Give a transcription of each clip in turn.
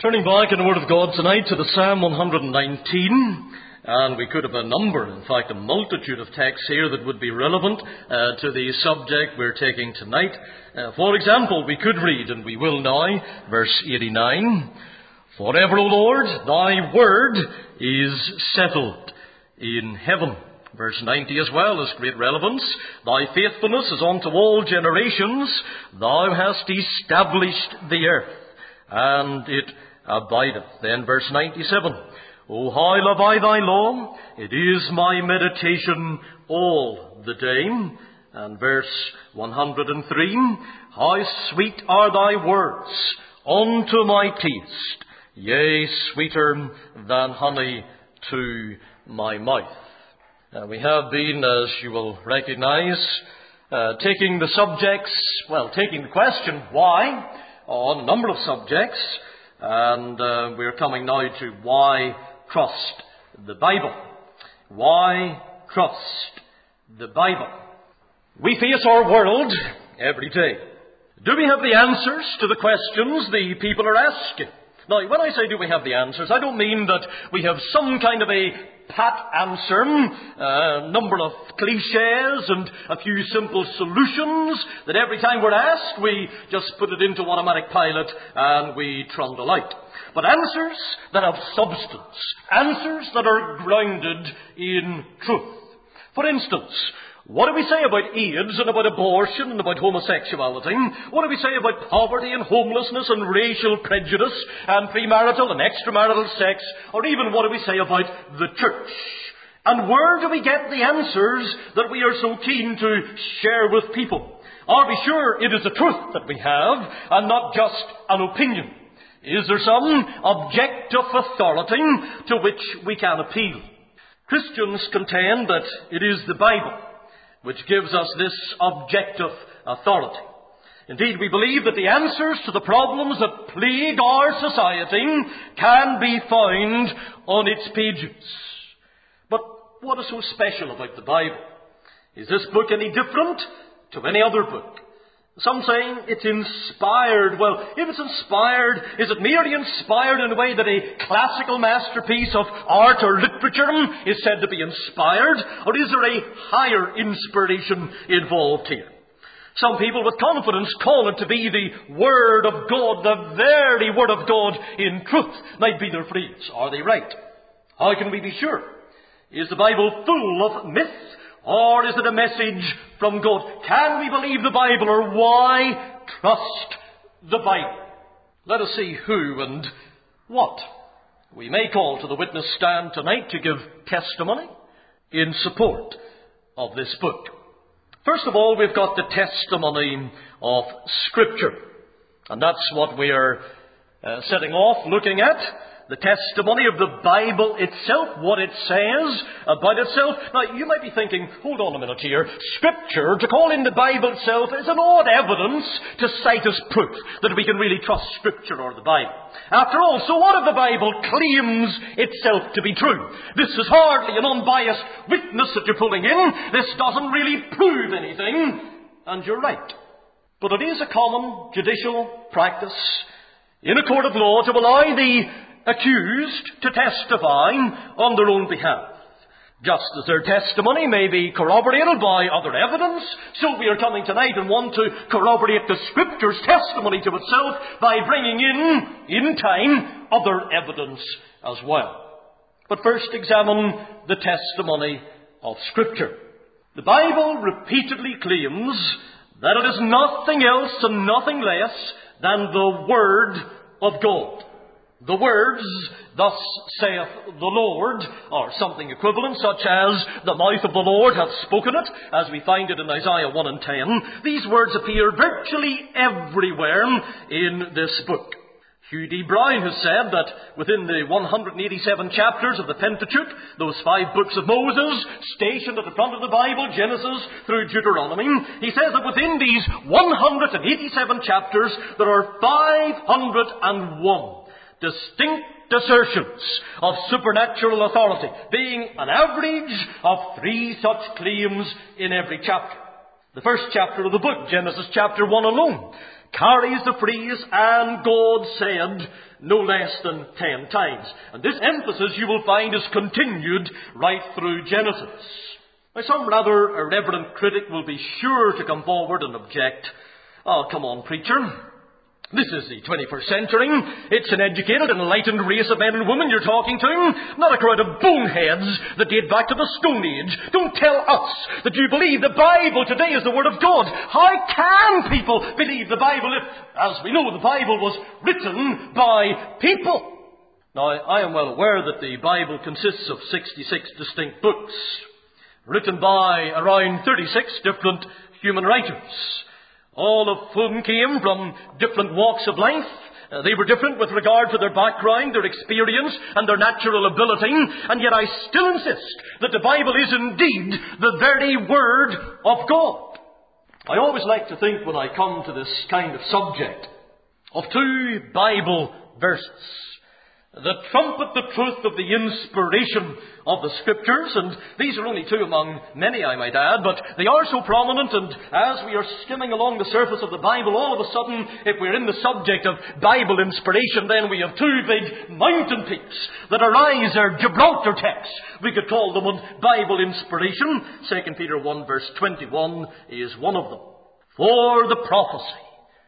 Turning back in the Word of God tonight to the Psalm 119, and we could have a number, in fact a multitude of texts here that would be relevant to the subject we're taking tonight. For example, we could read, and we will now, verse 89, "Forever, O Lord, thy word is settled in heaven." Verse 90 as well has great relevance. "Thy faithfulness is unto all generations. Thou hast established the earth, and it abideth." Then verse 97, "O how love I thy law, it is my meditation all the day." And verse 103, "How sweet are thy words unto my taste, yea, sweeter than honey to my mouth." We have been, as you will recognize, taking the question why on a number of subjects. And we're coming now to why trust the Bible. Why trust the Bible? We face our world every day. Do we have the answers to the questions the people are asking? Now, when I say do we have the answers, I don't mean that we have some kind of a pat answer, a number of cliches and a few simple solutions that every time we're asked, we just put it into automatic pilot and we trundle out. But answers that have substance, answers that are grounded in truth. For instance, what do we say about AIDS and about abortion and about homosexuality? What do we say about poverty and homelessness and racial prejudice and premarital and extramarital sex? Or even what do we say about the church? And where do we get the answers that we are so keen to share with people? Are we sure it is a truth that we have and not just an opinion? Is there some objective authority to which we can appeal? Christians contend that it is the Bible which gives us this objective authority. Indeed, we believe that the answers to the problems that plague our society can be found on its pages. But what is so special about the Bible? Is this book any different to any other book? Some saying it's inspired. Well, if it's inspired, is it merely inspired in a way that a classical masterpiece of art or literature is said to be inspired? Or is there a higher inspiration involved here? Some people with confidence call it to be the Word of God, the very Word of God in truth, might be their phrase. Are they right? How can we be sure? Is the Bible full of myth? Or is it a message from God? Can we believe the Bible, or why trust the Bible? Let us see who and what we may call to the witness stand tonight to give testimony in support of this book. First of all, we've got the testimony of Scripture. And that's what we are setting off looking at. The testimony of the Bible itself, what it says about itself. Now, you might be thinking, hold on a minute here. Scripture, to call in the Bible itself, is an odd evidence to cite as proof that we can really trust Scripture or the Bible. After all, so what if the Bible claims itself to be true? This is hardly an unbiased witness that you're pulling in. This doesn't really prove anything. And you're right. But it is a common judicial practice in a court of law to allow the accused to testify on their own behalf. Just as their testimony may be corroborated by other evidence, so we are coming tonight and want to corroborate the Scripture's testimony to itself by bringing in time, other evidence as well. But first examine the testimony of Scripture. The Bible repeatedly claims that it is nothing else and nothing less than the Word of God. The words, "Thus saith the Lord," or something equivalent, such as "the mouth of the Lord hath spoken it," as we find it in Isaiah 1 and 10. These words appear virtually everywhere in this book. Hugh D. Brown has said that within the 187 chapters of the Pentateuch, those 5 books of Moses, stationed at the front of the Bible, Genesis through Deuteronomy, he says that within these 187 chapters, there are 501 distinct assertions of supernatural authority, being an average of 3 such claims in every chapter. The first chapter of the book, Genesis chapter 1 alone, carries the phrase, "And God said," no less than 10 times. And this emphasis, you will find, is continued right through Genesis. Now, some rather irreverent critic will be sure to come forward and object, "Oh, come on, preacher. This is the 21st century. It's an educated and enlightened race of men and women you're talking to, not a crowd of boneheads that date back to the Stone Age. Don't tell us that you believe the Bible today is the Word of God. How can people believe the Bible if, as we know, the Bible was written by people?" Now, I am well aware that the Bible consists of 66 distinct books, written by around 36 different human writers, all of whom came from different walks of life. They were different with regard to their background, their experience, and their natural ability. And yet I still insist that the Bible is indeed the very Word of God. I always like to think, when I come to this kind of subject, of 2 Bible verses that trumpet the truth of the inspiration of the Scriptures. And these are only 2 among many, I might add, but they are so prominent, and as we are skimming along the surface of the Bible, all of a sudden, if we're in the subject of Bible inspiration, then we have 2 big mountain peaks that arise, our Gibraltar texts, we could call them, on Bible inspiration. 2 Peter 1 verse 21 is one of them. "For the prophecy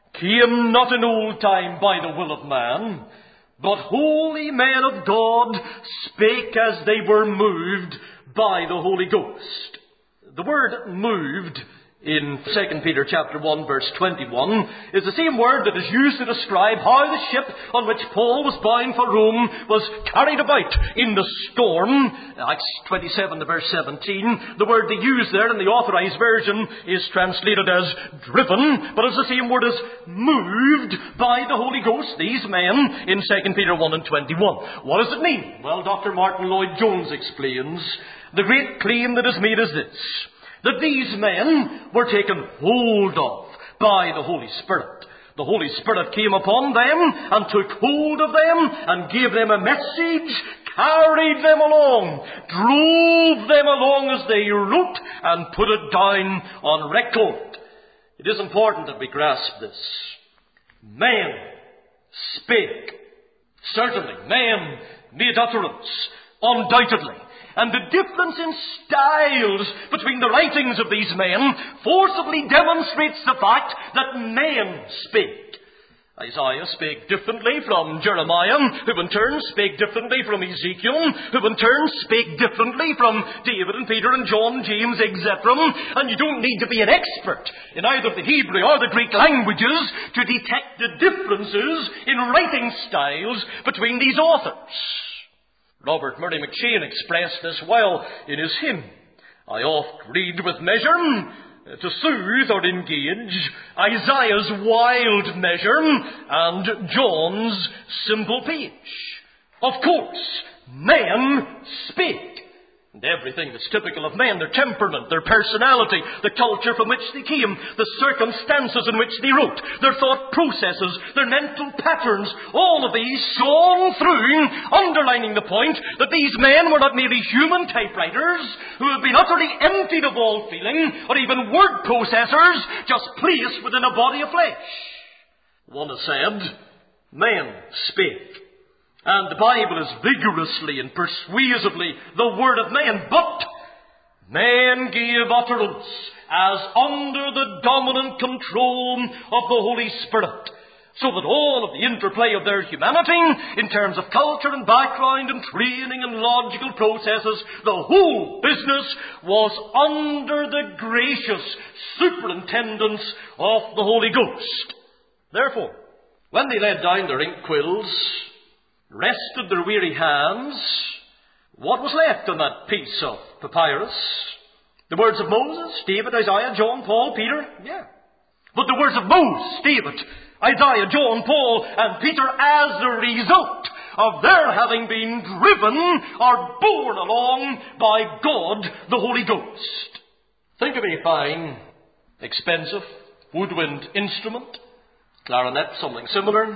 came not in old time by the will of man, but holy men of God spake as they were moved by the Holy Ghost." The word "moved" in 2 Peter chapter 1 verse 21 is the same word that is used to describe how the ship on which Paul was bound for Rome was carried about in the storm. Acts 27 verse 17. The word they use there in the Authorized Version is translated as "driven," but it's the same word as "moved by the Holy Ghost," these men in 2 Peter 1 and 21. What does it mean? Well, Dr. Martin Lloyd-Jones explains, the great claim that is made is this: that these men were taken hold of by the Holy Spirit. The Holy Spirit came upon them and took hold of them and gave them a message, carried them along, drove them along as they wrote, and put it down on record. It is important that we grasp this. Men spake. Certainly, men made utterance, undoubtedly. And the difference in styles between the writings of these men forcibly demonstrates the fact that men spake. Isaiah spake differently from Jeremiah, who in turn spake differently from Ezekiel, who in turn spake differently from David and Peter and John, James, etc. And you don't need to be an expert in either the Hebrew or the Greek languages to detect the differences in writing styles between these authors. Robert Murray McCheyne expressed this well in his hymn, "I oft read with measure, to soothe or engage, Isaiah's wild measure and John's simple page." Of course, men spake. And everything that's typical of men, their temperament, their personality, the culture from which they came, the circumstances in which they wrote, their thought processes, their mental patterns, all of these shone through, underlining the point that these men were not merely human typewriters who had been utterly emptied of all feeling, or even word processors just placed within a body of flesh. One has said, men spake. And the Bible is vigorously and persuasively the word of man. But man gave utterance as under the dominant control of the Holy Spirit, so that all of the interplay of their humanity, in terms of culture and background and training and logical processes, the whole business was under the gracious superintendence of the Holy Ghost. Therefore, when they laid down their ink quills, rested their weary hands, what was left on that piece of papyrus? The words of Moses, David, Isaiah, John, Paul, Peter? Yeah. But the words of Moses, David, Isaiah, John, Paul, and Peter as the result of their having been driven or borne along by God, the Holy Ghost. Think of a fine, expensive, woodwind instrument, clarinet, something similar.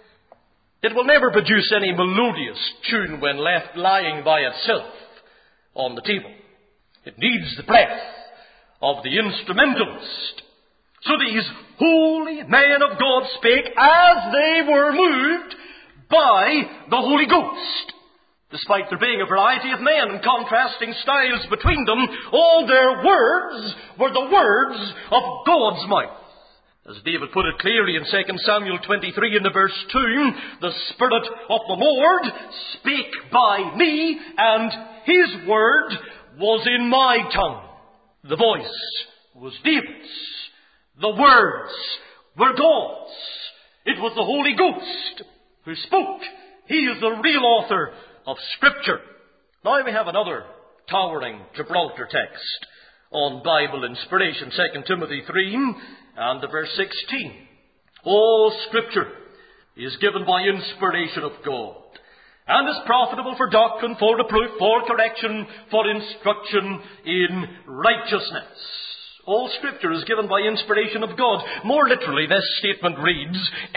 It will never produce any melodious tune when left lying by itself on the table. It needs the breath of the instrumentalist. So these holy men of God spake as they were moved by the Holy Ghost. Despite there being a variety of men and contrasting styles between them, all their words were the words of God's mouth. As David put it clearly in 2 Samuel 23 in the verse 2, the Spirit of the Lord spake by me, and His word was in my tongue. The voice was David's. The words were God's. It was the Holy Ghost who spoke. He is the real author of Scripture. Now we have another towering Gibraltar text on Bible inspiration, 2 Timothy 3 and the verse 16. All Scripture is given by inspiration of God, and is profitable for doctrine, for reproof, for correction, for instruction in righteousness. All Scripture is given by inspiration of God. More literally, this statement reads,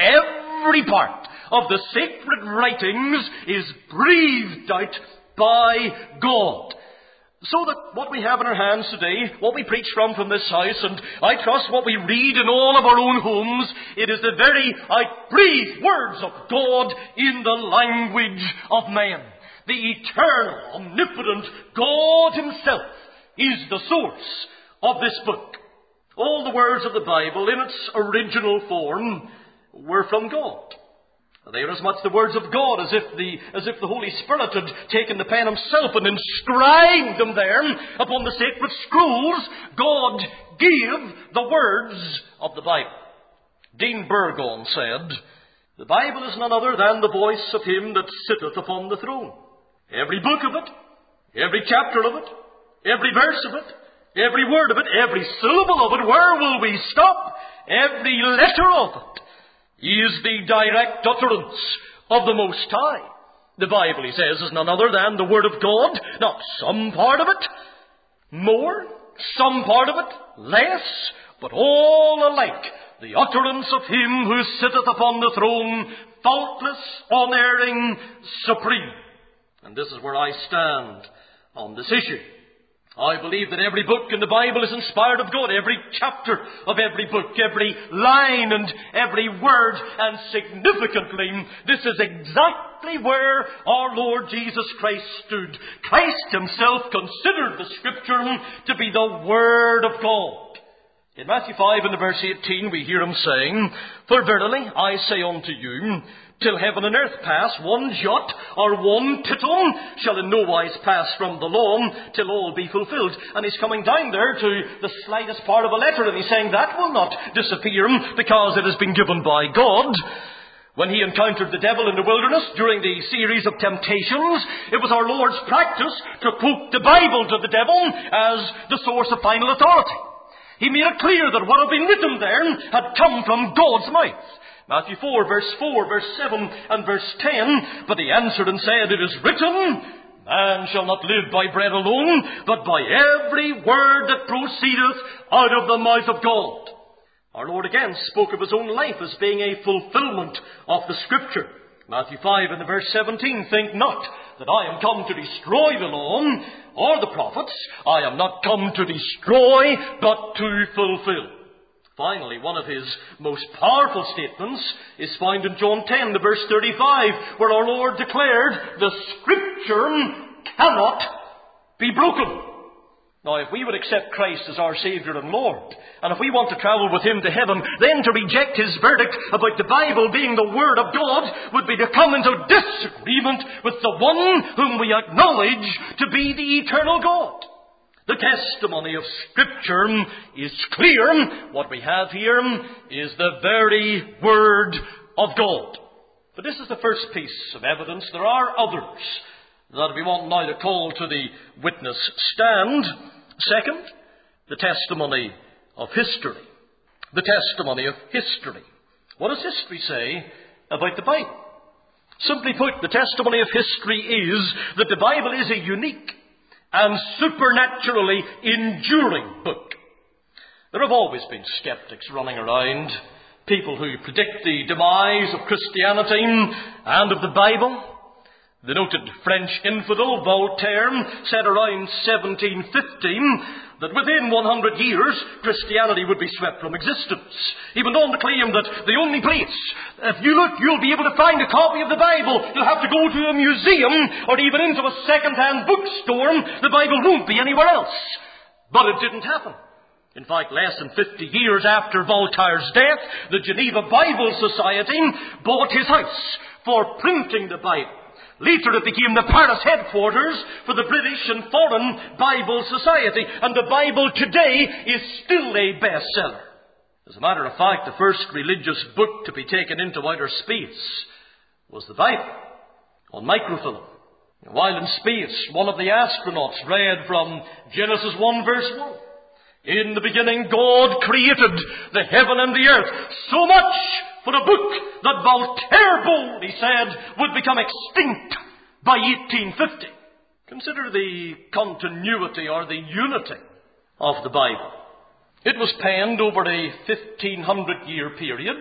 every part of the sacred writings is breathed out by God. So that what we have in our hands today, what we preach from this house, and I trust what we read in all of our own homes, it is the very outbreathed words of God in the language of man. The eternal, omnipotent God Himself is the source of this book. All the words of the Bible in its original form were from God. They are as much the words of God as if the Holy Spirit had taken the pen Himself and inscribed them there upon the sacred scrolls. God gave the words of the Bible. Dean Burgon said, the Bible is none other than the voice of Him that sitteth upon the throne. Every book of it, every chapter of it, every verse of it, every word of it, every syllable of it, where will we stop? Every letter of it is the direct utterance of the Most High. The Bible, he says, is none other than the Word of God, not some part of it more, some part of it less, but all alike the utterance of Him who sitteth upon the throne, faultless, unerring, supreme. And this is where I stand on this issue. I believe that every book in the Bible is inspired of God. Every chapter of every book, every line and every word. And significantly, this is exactly where our Lord Jesus Christ stood. Christ Himself considered the Scripture to be the Word of God. In Matthew 5 and verse 18 we hear Him saying, for verily I say unto you, till heaven and earth pass, one jot or one tittle shall in no wise pass from the law till all be fulfilled. And He's coming down there to the slightest part of a letter, and He's saying that will not disappear because it has been given by God. When He encountered the devil in the wilderness during the series of temptations, it was our Lord's practice to quote the Bible to the devil as the source of final authority. He made it clear that what had been written there had come from God's mouth. Matthew 4, verse 4, verse 7, and verse 10, but He answered and said, it is written, man shall not live by bread alone, but by every word that proceedeth out of the mouth of God. Our Lord again spoke of His own life as being a fulfillment of the Scripture. Matthew 5 and verse 17, think not that I am come to destroy the law or the prophets. I am not come to destroy, but to fulfill. Finally, one of His most powerful statements is found in John 10, the verse 35, where our Lord declared, the Scripture cannot be broken. Now, if we would accept Christ as our Saviour and Lord, and if we want to travel with Him to heaven, then to reject His verdict about the Bible being the Word of God would be to come into disagreement with the one whom we acknowledge to be the eternal God. The testimony of Scripture is clear. What we have here is the very Word of God. But this is the first piece of evidence. There are others that we want now to call to the witness stand. Second, the testimony of history. The testimony of history. What does history say about the Bible? Simply put, the testimony of history is that the Bible is a unique and supernaturally enduring book. There have always been skeptics running around, people who predict the demise of Christianity and of the Bible. The noted French infidel Voltaire said around 1715 that within 100 years Christianity would be swept from existence. He went on to claim that the only place, if you look, you'll be able to find a copy of the Bible. You'll have to go to a museum or even into a second-hand bookstore. The Bible won't be anywhere else. But it didn't happen. In fact, less than 50 years after Voltaire's death, the Geneva Bible Society bought his house for printing the Bible. Later it became the Paris headquarters for the British and Foreign Bible Society, and the Bible today is still a bestseller. As a matter of fact, the first religious book to be taken into outer space was the Bible, on microfilm. While in space, one of the astronauts read from Genesis 1 verse 1. In the beginning God created the heaven and the earth. So much for a book that Voltaire boldly said would become extinct by 1850. Consider the continuity or the unity of the Bible. It was penned over a 1500-year period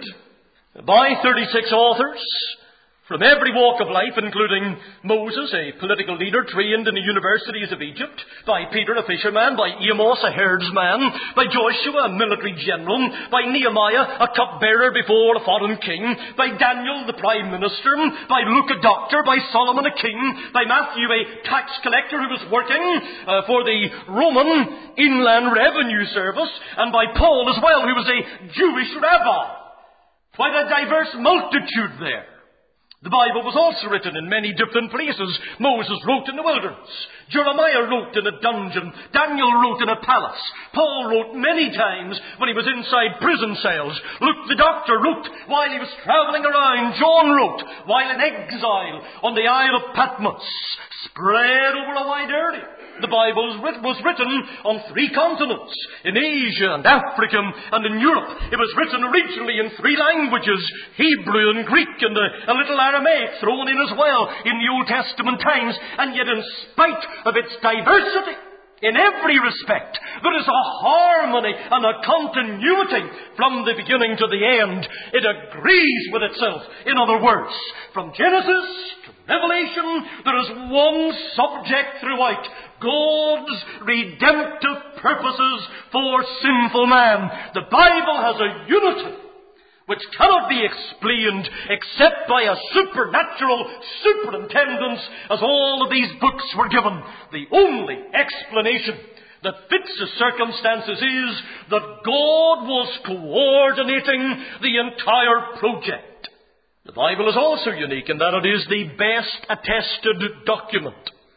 by 36 authors from every walk of life, including Moses, a political leader trained in the universities of Egypt, by Peter, a fisherman, by Amos, a herdsman, by Joshua, a military general, by Nehemiah, a cupbearer before a foreign king, by Daniel, the prime minister, by Luke, a doctor, by Solomon, a king, by Matthew, a tax collector who was working for the Roman Inland Revenue Service, and by Paul as well, who was a Jewish rabbi. Quite a diverse multitude there. The Bible was also written in many different places. Moses wrote in the wilderness. Jeremiah wrote in a dungeon. Daniel wrote in a palace. Paul wrote many times when he was inside prison cells. Luke the doctor wrote while he was travelling around. John wrote while in exile on the Isle of Patmos. Spread over a wide area. The Bible was written on 3 continents, in Asia and Africa and in Europe. It was written originally in 3 languages, Hebrew and Greek, and a little Aramaic thrown in as well in the Old Testament times. And yet in spite of its diversity, in every respect, there is a harmony and a continuity from the beginning to the end. It agrees with itself. In other words, from Genesis to Revelation, there is one subject throughout: God's redemptive purposes for sinful man. The Bible has a unity which cannot be explained except by a supernatural superintendence, as all of these books were given. The only explanation that fits the circumstances is that God was coordinating the entire project. The Bible is also unique in that it is the best attested document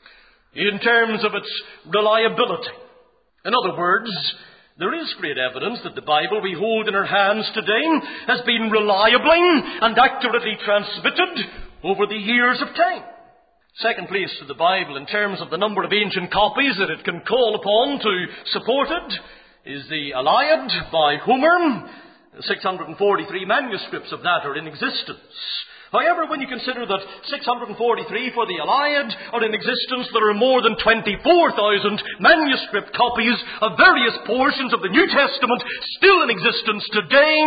in terms of its reliability. In other words, there is great evidence that the Bible we hold in our hands today has been reliably and accurately transmitted over the years of time. Second place to the Bible in terms of the number of ancient copies that it can call upon to support it is the Iliad by Homer. 643 manuscripts of that are in existence. However, when you consider that 643 for the Iliad are in existence, there are more than 24,000 manuscript copies of various portions of the New Testament still in existence today.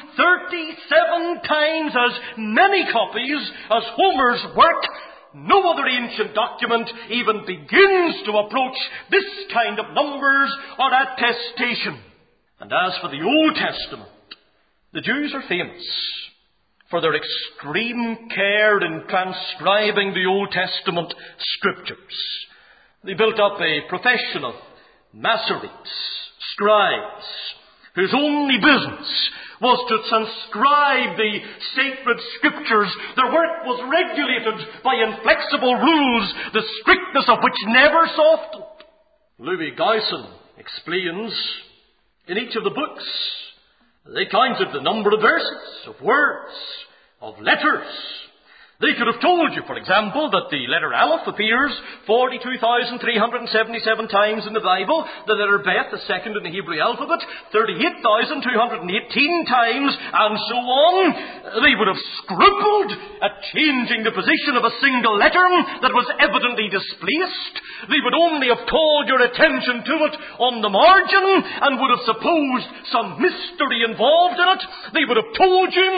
37 times as many copies as Homer's work. No other ancient document even begins to approach this kind of numbers or attestation. And as for the Old Testament, the Jews are famous for their extreme care in transcribing the Old Testament scriptures. They built up a profession of Masoretes, scribes, whose only business was to transcribe the sacred scriptures. Their work was regulated by inflexible rules, the strictness of which never softened. Louis Guyson explains in each of the books, they counted the number of verses, of words, of letters. They could have told you, for example, that the letter Aleph appears 42,377 times in the Bible, the letter Bet, the second in the Hebrew alphabet, 38,218 times, and so on. They would have scrupled at changing the position of a single letter that was evidently displaced. They would only have called your attention to it on the margin and would have supposed some mystery involved in it. They would have told you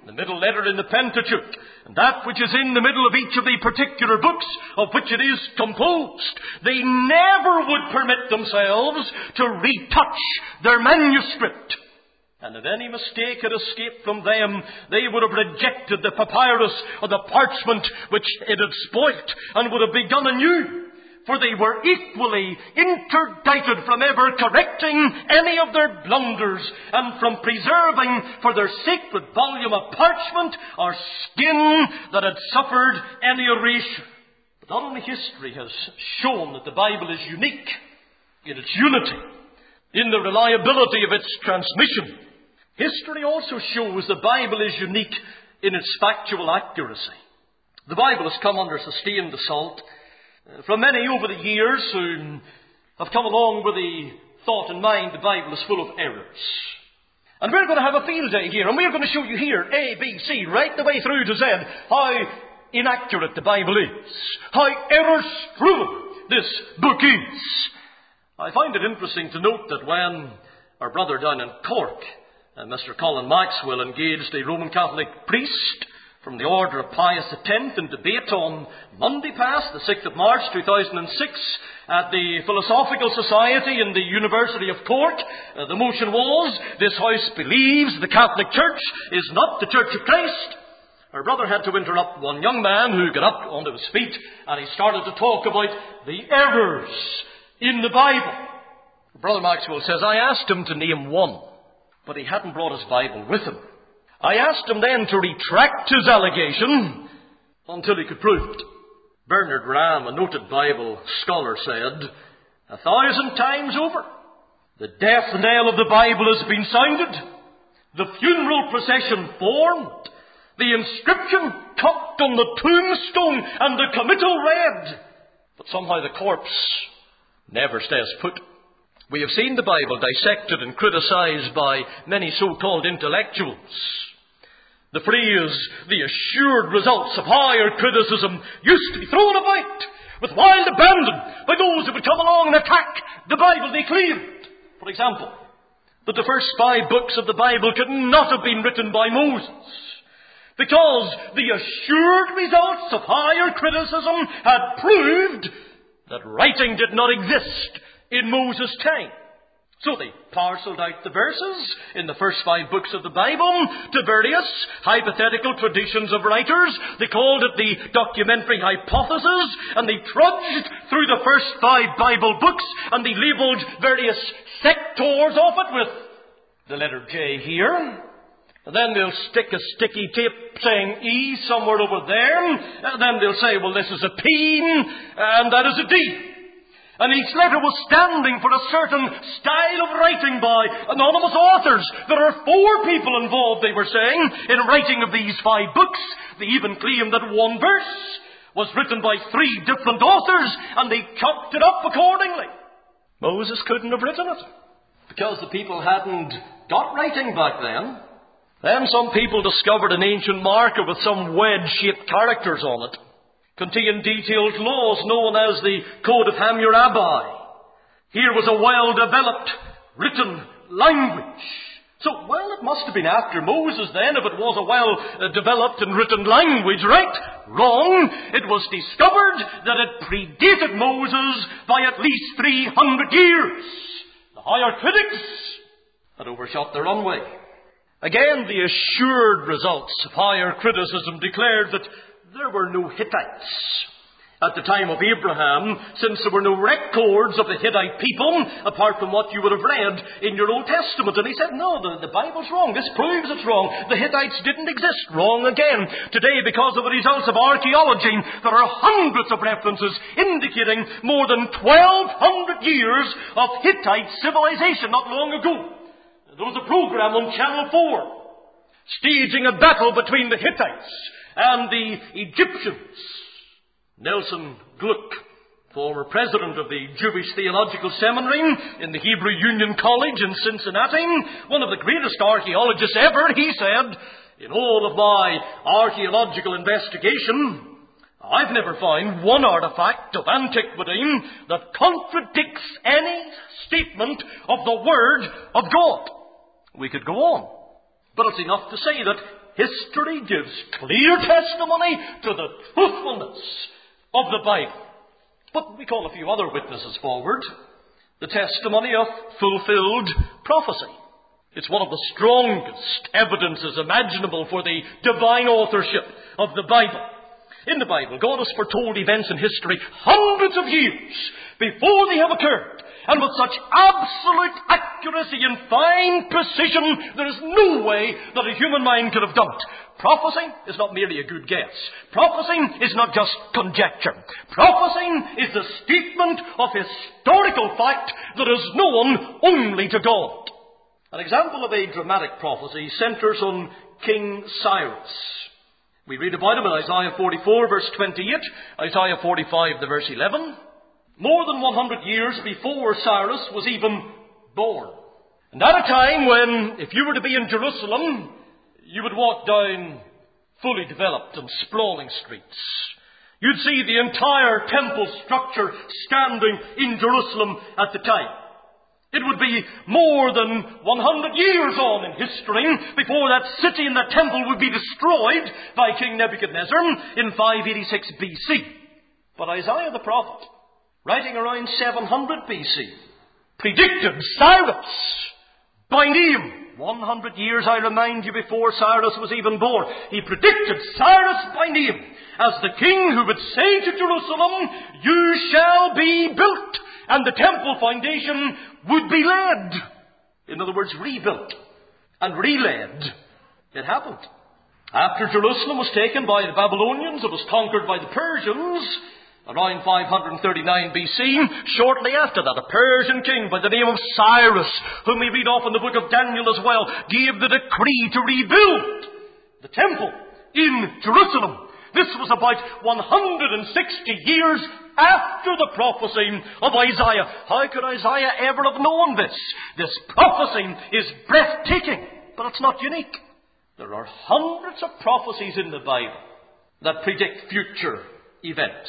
the middle letter in the Pentateuch, and that which is in the middle of each of the particular books of which it is composed. They never would permit themselves to retouch their manuscript. And if any mistake had escaped from them, they would have rejected the papyrus or the parchment which it had spoilt and would have begun anew. For they were equally interdicted from ever correcting any of their blunders and from preserving for their sacred volume a parchment or skin that had suffered any erasure. But not only history has shown that the Bible is unique in its unity, in the reliability of its transmission, history also shows the Bible is unique in its factual accuracy. The Bible has come under sustained assault from many over the years who have come along with the thought in mind the Bible is full of errors. And we're going to have a field day here, and we're going to show you here, A, B, C, right the way through to Z, how inaccurate the Bible is, how error-strewn this book is. I find it interesting to note that when our brother down in Cork, Mr. Colin Maxwell, engaged a Roman Catholic priest from the order of Pius X in debate on Monday past, the 6th of March 2006, at the Philosophical Society in the University of Cork. The motion was, this house believes the Catholic Church is not the Church of Christ. Our brother had to interrupt one young man who got up onto his feet, and he started to talk about the errors in the Bible. Brother Maxwell says, I asked him to name one, but he hadn't brought his Bible with him. I asked him then to retract his allegation until he could prove it. Bernard Ram, a noted Bible scholar, said, 1,000 times over, the death knell of the Bible has been sounded, the funeral procession formed, the inscription cut on the tombstone and the committal read, but somehow the corpse never stays put. We have seen the Bible dissected and criticized by many so-called intellectuals. The phrase, the assured results of higher criticism, used to be thrown about with wild abandon by those who would come along and attack the Bible they claimed. For example, that the first 5 books of the Bible could not have been written by Moses, because the assured results of higher criticism had proved that writing did not exist in Moses' time. So they parcelled out the verses in the first 5 books of the Bible to various hypothetical traditions of writers. They called it the documentary hypothesis, and they trudged through the first 5 Bible books, and they labelled various sectors of it with the letter J here. And then they'll stick a sticky tape saying E somewhere over there. And then they'll say, well, this is a P, and that is a D. And each letter was standing for a certain style of writing by anonymous authors. There are 4 people involved, they were saying, in writing of these 5 books. They even claimed that one verse was written by 3 different authors, and they chopped it up accordingly. Moses couldn't have written it, because the people hadn't got writing back then. Then some people discovered an ancient marker with some wedge-shaped characters on it, contained detailed laws known as the Code of Hammurabi. Here was a well-developed written language. So, well, it must have been after Moses then, if it was a well-developed and written language, right? Wrong. It was discovered that it predated Moses by at least 300 years. The higher critics had overshot their runway. Again, the assured results of higher criticism declared that there were no Hittites at the time of Abraham, since there were no records of the Hittite people, apart from what you would have read in your Old Testament. And he said, no, the Bible's wrong. This proves it's wrong. The Hittites didn't exist. Wrong again. Today, because of the results of archaeology, there are hundreds of references indicating more than 1,200 years of Hittite civilization not long ago. There was a program on Channel 4 staging a battle between the Hittites and the Egyptians. Nelson Gluck, former president of the Jewish Theological Seminary in the Hebrew Union College in Cincinnati, one of the greatest archaeologists ever, he said, in all of my archaeological investigation, I've never found one artifact of antiquity that contradicts any statement of the Word of God. We could go on, but it's enough to say that history gives clear testimony to the truthfulness of the Bible. But we call a few other witnesses forward. The testimony of fulfilled prophecy. It's one of the strongest evidences imaginable for the divine authorship of the Bible. In the Bible, God has foretold events in history hundreds of years before they have occurred. And with such absolute accuracy and fine precision, there is no way that a human mind could have done it. Prophecy is not merely a good guess. Prophecy is not just conjecture. Prophecy is the statement of historical fact that is known only to God. An example of a dramatic prophecy centres on King Cyrus. We read about him in Isaiah 44, verse 28, Isaiah 45, the verse 11. More than 100 years before Cyrus was even born. And at a time when, if you were to be in Jerusalem, you would walk down fully developed and sprawling streets. You'd see the entire temple structure standing in Jerusalem at the time. It would be more than 100 years on in history before that city and that temple would be destroyed by King Nebuchadnezzar in 586 BC. But Isaiah the prophet, writing around 700 BC, predicted Cyrus by name. 100 years, I remind you, before Cyrus was even born. He predicted Cyrus by name as the king who would say to Jerusalem, "You shall be built," and the temple foundation would be laid. In other words, rebuilt and relaid. It happened. After Jerusalem was taken by the Babylonians, it was conquered by the Persians. Around 539 BC, shortly after that, a Persian king by the name of Cyrus, whom we read off in the book of Daniel as well, gave the decree to rebuild the temple in Jerusalem. This was about 160 years after the prophecy of Isaiah. How could Isaiah ever have known this? This prophecy is breathtaking, but it's not unique. There are hundreds of prophecies in the Bible that predict future events.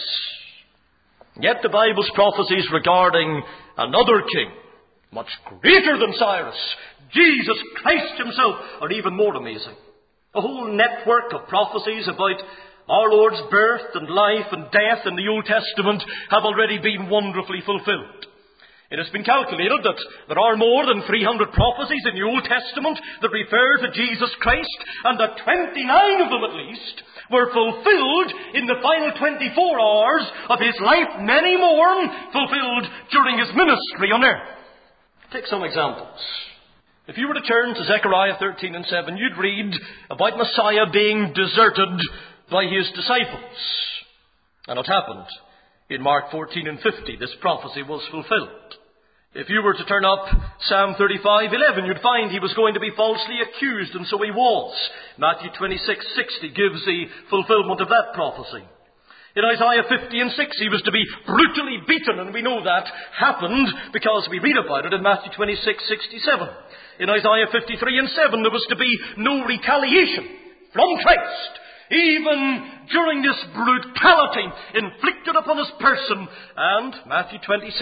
Yet the Bible's prophecies regarding another king, much greater than Cyrus, Jesus Christ himself, are even more amazing. A whole network of prophecies about our Lord's birth and life and death in the Old Testament have already been wonderfully fulfilled. It has been calculated that there are more than 300 prophecies in the Old Testament that refer to Jesus Christ, and that 29 of them at least were fulfilled in the final 24 hours of his life, many more fulfilled during his ministry on earth. Take some examples. If you were to turn to Zechariah 13 and 7, you'd read about Messiah being deserted by his disciples. And it happened. In Mark 14 and 50, this prophecy was fulfilled. If you were to turn up Psalm 35:11, you'd find he was going to be falsely accused, and so he was. Matthew 26:60 gives the fulfillment of that prophecy. In Isaiah 50 and 6, he was to be brutally beaten, and we know that happened because we read about it in Matthew 26:67. In Isaiah 53 and 7, there was to be no retaliation from Christ, even during this brutality inflicted upon his person. And Matthew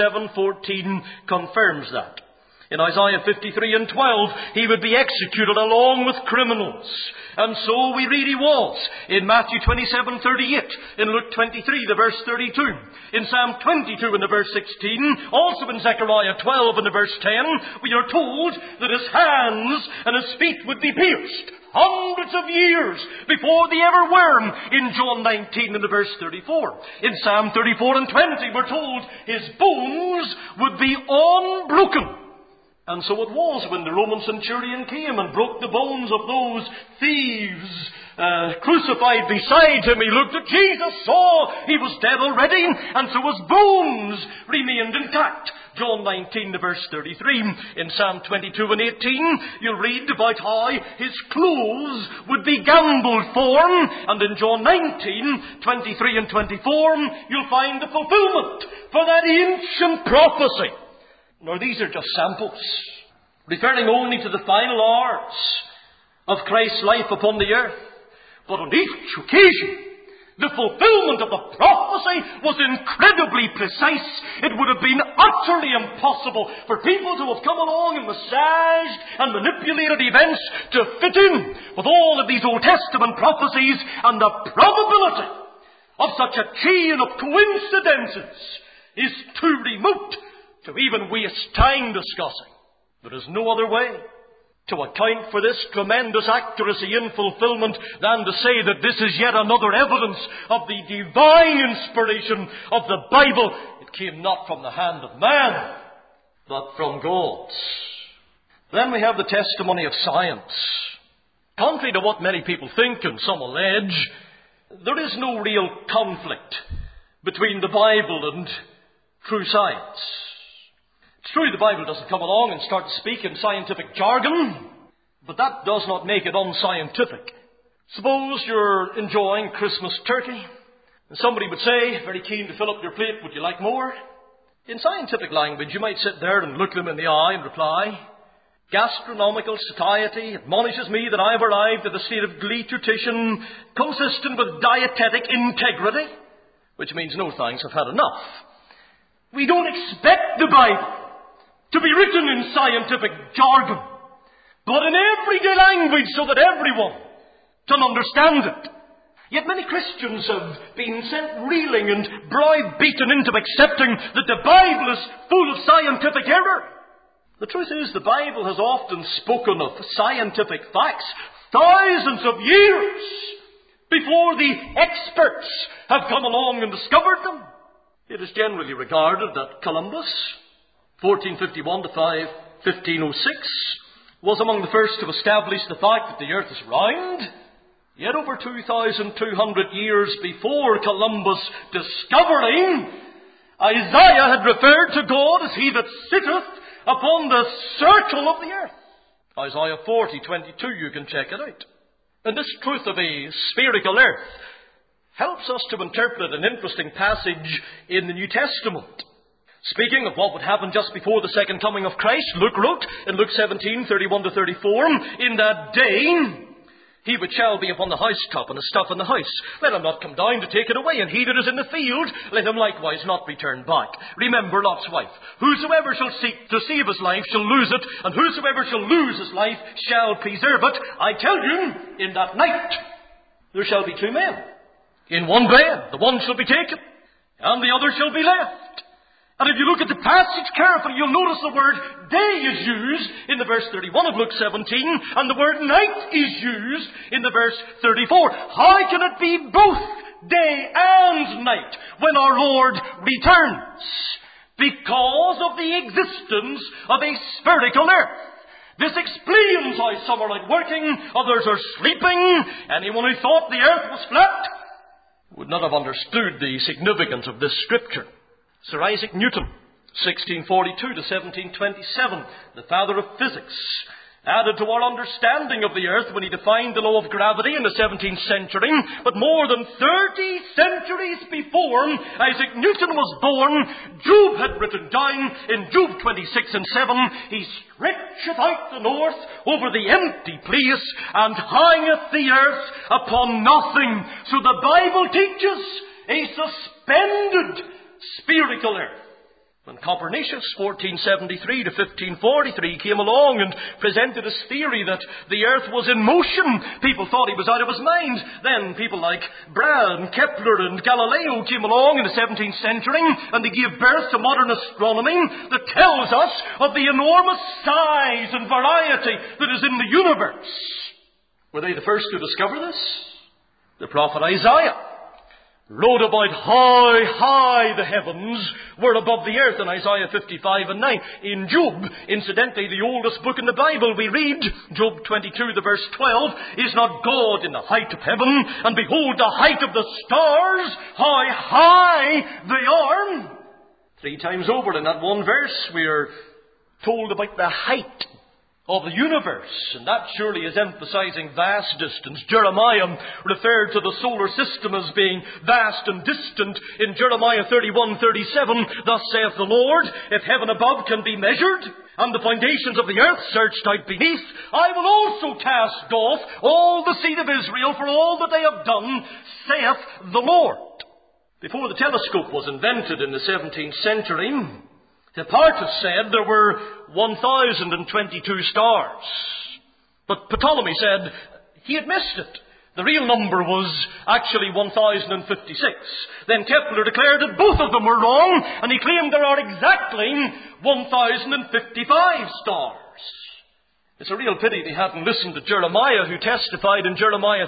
27:14 confirms that. In Isaiah 53 and 12, he would be executed along with criminals. And so we read he was. In Matthew 27:38, in Luke 23, the verse 32, in Psalm 22 and the verse 16, also in Zechariah 12 and the verse 10, we are told that his hands and his feet would be pierced. Hundreds of years before they ever were, in John 19 and the verse 34. In Psalm 34 and 20, we're told his bones would be unbroken. And so it was when the Roman centurion came and broke the bones of those thieves crucified beside him. He looked at Jesus, saw he was dead already, and so his bones remained intact. John 19, the verse 33. In Psalm 22 and 18, you'll read about how his clothes would be gambled for. And in John 19, 23 and 24, you'll find the fulfillment for that ancient prophecy. Now, these are just samples, referring only to the final hours of Christ's life upon the earth. But on each occasion, The fulfillment of the prophecy was incredibly precise. It would have been utterly impossible for people to have come along and massaged and manipulated events to fit in with all of these Old Testament prophecies, and the probability of such a chain of coincidences is too remote to even waste time discussing. There is no other way to account for this tremendous accuracy in fulfillment than to say that this is yet another evidence of the divine inspiration of the Bible. It came not from the hand of man, but from God. Then we have the testimony of science. Contrary to what many people think and some allege, there is no real conflict between the Bible and true science. It's true the Bible doesn't come along and start to speak in scientific jargon, but that does not make it unscientific. Suppose you're enjoying Christmas turkey, and somebody would say, very keen to fill up your plate, would you like more? In scientific language, you might sit there and look them in the eye and reply, Gastronomical Society admonishes me that I have arrived at a state of glutation consistent with dietetic integrity, which means no thanks, I've had enough. We don't expect the Bible to be written in scientific jargon, but in everyday language so that everyone can understand it. Yet many Christians have been sent reeling and browbeaten into accepting that the Bible is full of scientific error. The truth is, the Bible has often spoken of scientific facts thousands of years before the experts have come along and discovered them. It is generally regarded that Columbus, 1451 to 1506, was among the first to establish the fact that the earth is round. Yet over 2,200 years before Columbus' discovering, Isaiah had referred to God as he that sitteth upon the circle of the earth. Isaiah 40:22, you can check it out. And this truth of a spherical earth helps us to interpret an interesting passage in the New Testament. Speaking of what would happen just before the second coming of Christ, Luke wrote in Luke 17:31 to 34, In that day, he which shall be upon the housetop and the stuff in the house, let him not come down to take it away, and he that is in the field, let him likewise not return back. Remember Lot's wife. Whosoever shall seek to save his life shall lose it, and whosoever shall lose his life shall preserve it. I tell you, in that night there shall be two men. In one bed, the one shall be taken, and the other shall be left. And if you look at the passage carefully, you'll notice the word day is used in the verse 31 of Luke 17, and the word night is used in the verse 34. How can it be both day and night when our Lord returns? Because of the existence of a spherical earth. This explains how some are out working, others are sleeping. Anyone who thought the earth was flat would not have understood the significance of this scripture. Sir Isaac Newton, 1642 to 1727, the father of physics, added to our understanding of the earth when he defined the law of gravity in the 17th century. But more than 30 centuries before Isaac Newton was born, Job had written down in Job 26 and 7, He stretcheth out the north over the empty place, and hangeth the earth upon nothing. So the Bible teaches a suspended spherical earth. When Copernicus, 1473 to 1543, came along and presented his theory that the earth was in motion, people thought he was out of his mind. Then people like Brahe and Kepler and Galileo came along in the 17th century, and they gave birth to modern astronomy that tells us of the enormous size and variety that is in the universe. Were they the first to discover this? The prophet Isaiah wrote about how high the heavens were above the earth in Isaiah 55 and 9. In Job, incidentally the oldest book in the Bible, we read, Job 22, the verse 12, Is not God in the height of heaven? And behold the height of the stars, how high they are. 3 times over in that one verse we are told about the height of the universe, and that surely is emphasizing vast distance. Jeremiah referred to the solar system as being vast and distant in Jeremiah 31:37. Thus saith the Lord, if heaven above can be measured, and the foundations of the earth searched out beneath, I will also cast off all the seed of Israel for all that they have done, saith the Lord. Before the telescope was invented in the 17th century, Hipparchus said there were 1,022 stars. But Ptolemy said he had missed it. The real number was actually 1,056. Then Kepler declared that both of them were wrong, and he claimed there are exactly 1,055 stars. It's a real pity they hadn't listened to Jeremiah, who testified in Jeremiah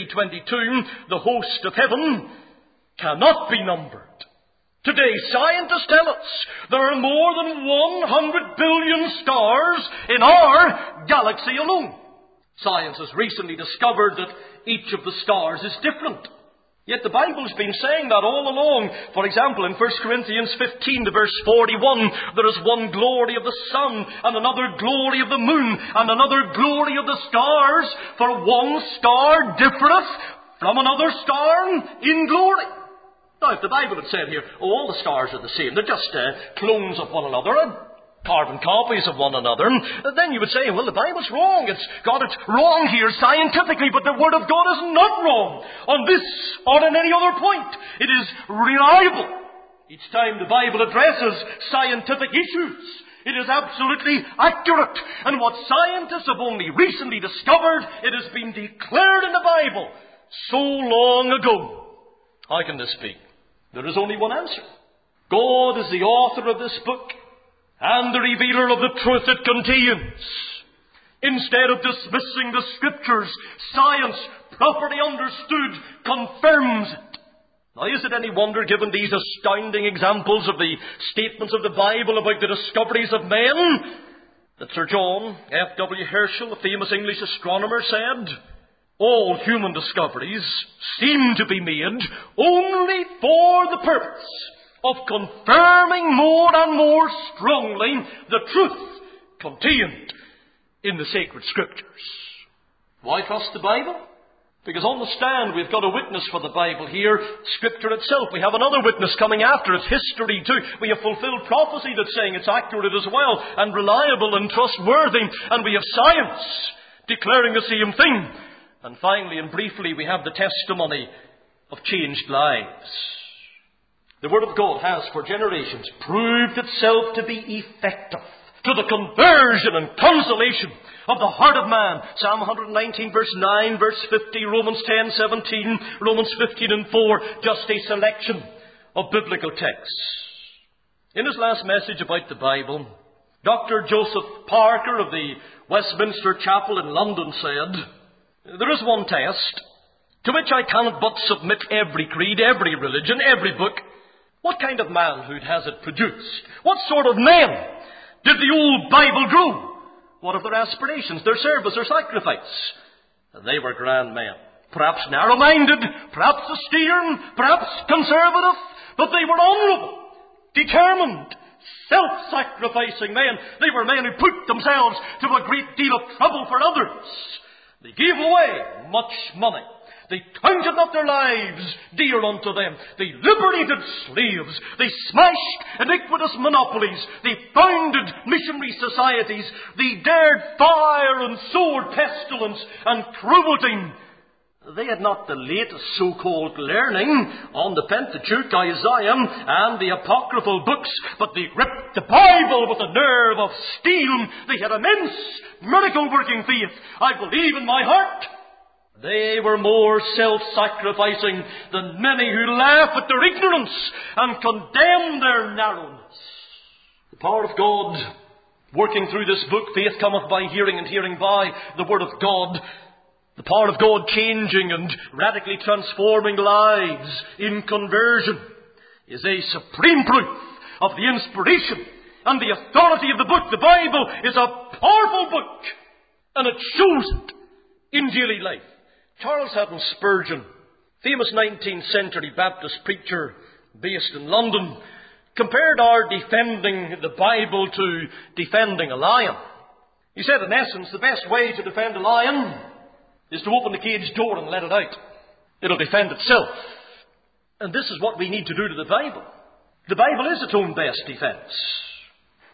33:22, the host of heaven cannot be numbered. Today, scientists tell us there are more than 100 billion stars in our galaxy alone. Science has recently discovered that each of the stars is different. Yet the Bible's been saying that all along. For example, in 1 Corinthians 15 to verse 41, there is one glory of the sun, and another glory of the moon, and another glory of the stars, for one star differeth from another star in glory. Now, if the Bible had said here, all the stars are the same, they're just clones of one another, carbon copies of one another, then you would say, well, the Bible's wrong. It's got it wrong here scientifically, but the Word of God is not wrong on this or on any other point. It is reliable. Each time the Bible addresses scientific issues, it is absolutely accurate. And what scientists have only recently discovered, it has been declared in the Bible so long ago. How can this be? There is only one answer. God is the author of this book and the revealer of the truth it contains. Instead of dismissing the Scriptures, science, properly understood, confirms it. Now, is it any wonder, given these astounding examples of the statements of the Bible about the discoveries of men, that Sir John F.W. Herschel, the famous English astronomer, said, all human discoveries seem to be made only for the purpose of confirming more and more strongly the truth contained in the sacred Scriptures. Why trust the Bible? Because on the stand we've got a witness for the Bible here, Scripture itself. We have another witness coming after it, history too. We have fulfilled prophecy that's saying it's accurate as well, and reliable and trustworthy. And we have science declaring the same thing. And finally and briefly, we have the testimony of changed lives. The Word of God has for generations proved itself to be effective to the conversion and consolation of the heart of man. Psalm 119 verse 9, verse 50, Romans 10:17, Romans 15:4, just a selection of biblical texts. In his last message about the Bible, Dr. Joseph Parker of the Westminster Chapel in London said, there is one test to which I cannot but submit every creed, every religion, every book. What kind of manhood has it produced? What sort of men did the old Bible grow? What of their aspirations, their service, their sacrifice? They were grand men. Perhaps narrow-minded, perhaps austere, perhaps conservative, but they were honourable, determined, self-sacrificing men. They were men who put themselves to a great deal of trouble for others. They gave away much money. They counted not their lives dear unto them. They liberated slaves. They smashed iniquitous monopolies. They founded missionary societies. They dared fire and sword, pestilence and cruelty. They had not the latest so-called learning on the Pentateuch, Isaiah, and the apocryphal books, but they gripped the Bible with a nerve of steel. They had immense miracle-working faith. I believe in my heart. They were more self-sacrificing than many who laugh at their ignorance and condemn their narrowness. The power of God working through this book, faith cometh by hearing and hearing by the Word of God. The power of God changing and radically transforming lives in conversion is a supreme proof of the inspiration and the authority of the book. The Bible is a powerful book, and it shows it in daily life. Charles Haddon Spurgeon, famous 19th century Baptist preacher based in London, compared our defending the Bible to defending a lion. He said, in essence, the best way to defend a lion is to open the cage door and let it out. It'll defend itself. And this is what we need to do to the Bible. The Bible is its own best defense.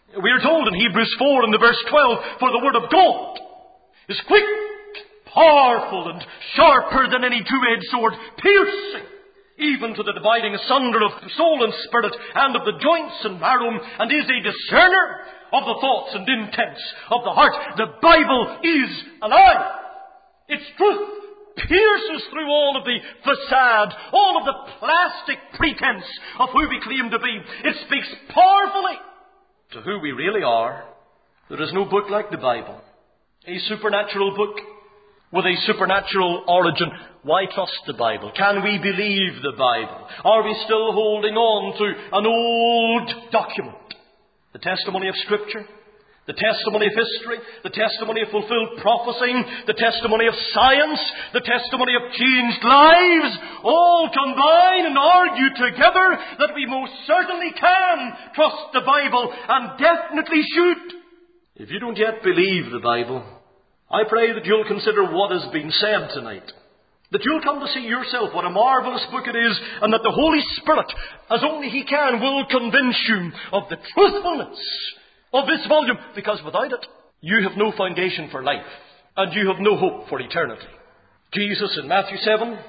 We are told in Hebrews 4 and the verse 12, for the word of God is quick, powerful, and sharper than any two-edged sword, piercing even to the dividing asunder of soul and spirit, and of the joints and marrow, and is a discerner of the thoughts and intents of the heart. The Bible is alive. Its truth pierces through all of the facade, all of the plastic pretense of who we claim to be. It speaks powerfully to who we really are. There is no book like the Bible. A supernatural book with a supernatural origin. Why trust the Bible? Can we believe the Bible? Are we still holding on to an old document? The testimony of Scripture, the testimony of history, the testimony of fulfilled prophecy, the testimony of science, the testimony of changed lives, all combine and argue together that we most certainly can trust the Bible, and definitely should. If you don't yet believe the Bible, I pray that you'll consider what has been said tonight. That you'll come to see yourself what a marvelous book it is, and that the Holy Spirit, as only He can, will convince you of the truthfulness of this volume, because without it, you have no foundation for life, and you have no hope for eternity. Jesus in Matthew 7,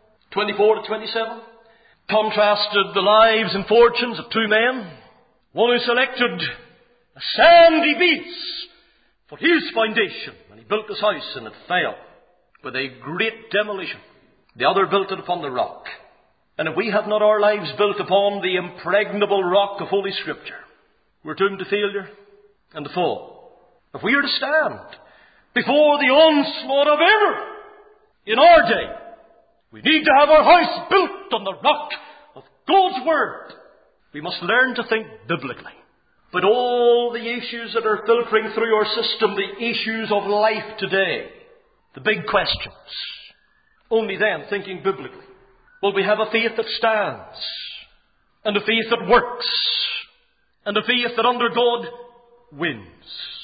24 to 27, contrasted the lives and fortunes of two men. One who selected a sandy beach for his foundation, and he built his house, and it fell with a great demolition. The other built it upon the rock. And if we have not our lives built upon the impregnable rock of Holy Scripture, we're doomed to failure and to fall. If we are to stand before the onslaught of error in our day, we need to have our house built on the rock of God's Word. We must learn to think biblically. But all the issues that are filtering through our system, the issues of life today, the big questions, only then, thinking biblically, will we have a faith that stands, and a faith that works, and a faith that under God wins.